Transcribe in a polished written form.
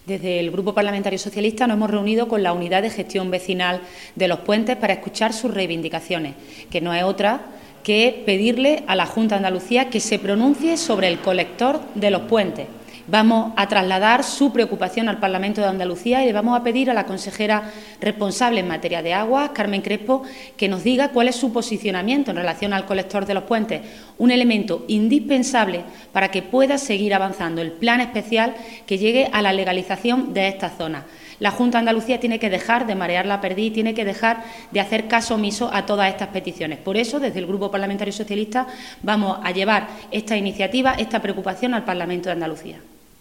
Desde el Grupo Parlamentario Socialista nos hemos reunido con la Unidad de Gestión Vecinal de los Puentes para escuchar sus reivindicaciones, que no es otra que pedirle a la Junta de Andalucía que se pronuncie sobre el colector de los puentes. Vamos a trasladar su preocupación al Parlamento de Andalucía y le vamos a pedir a la consejera responsable en materia de aguas, Carmen Crespo, que nos diga cuál es su posicionamiento en relación al colector de los puentes, un elemento indispensable para que pueda seguir avanzando el plan especial que llegue a la legalización de esta zona. La Junta de Andalucía tiene que dejar de marear la perdiz, tiene que dejar de hacer caso omiso a todas estas peticiones. Por eso, desde el Grupo Parlamentario Socialista, vamos a llevar esta iniciativa, esta preocupación al Parlamento de Andalucía.